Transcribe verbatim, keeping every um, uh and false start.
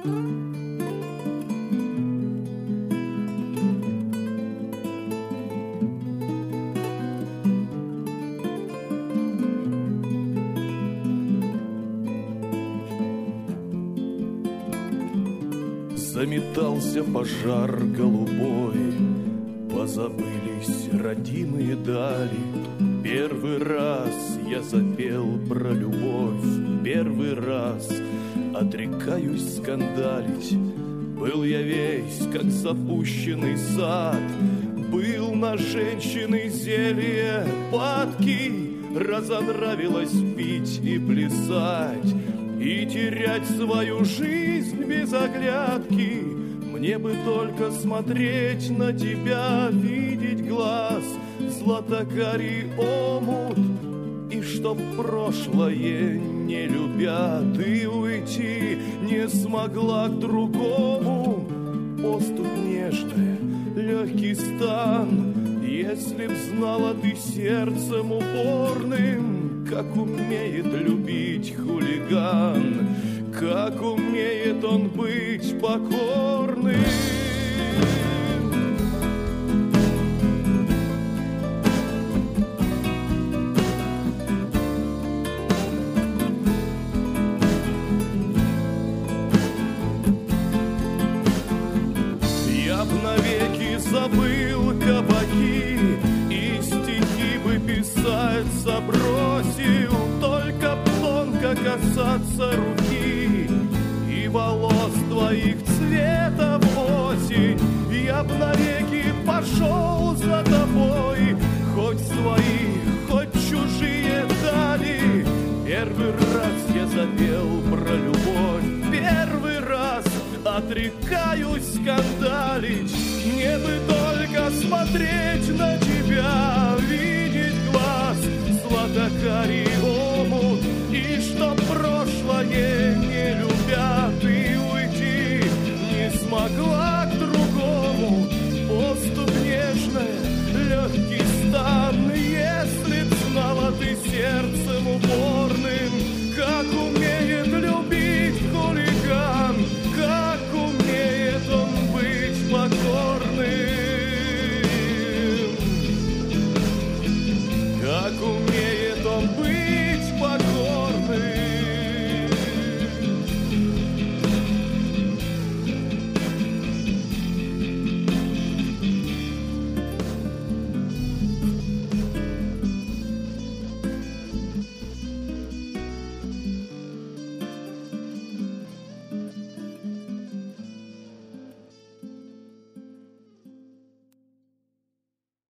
Заметался пожар голубой, позабылись родимые дали. Первый раз я запел про любовь, первый раз отрекаюсь скандалить. Был я весь, как запущенный сад, был на женщины зелье падки. Разонравилось пить и плясать, и терять свою жизнь без оглядки. Мне бы только смотреть на тебя, видеть глаз, златокарий омут, и чтоб прошлое не любя, ты уйти не смогла к другому. Поступь нежная, легкий стан, если б знала ты сердцем упорным, как умеет любить хулиган, как умеет он быть покорным. Я б навеки забыл кабаки и стихи бы писать забросил, только б тонко касаться руки и волос твоих цвета в осень. Я б навеки пошел за тобой, хоть свои, хоть чужие дали. Первый раз я запел про любовь, первый раз отрекаюсь скандалить. Мне бы только смотреть на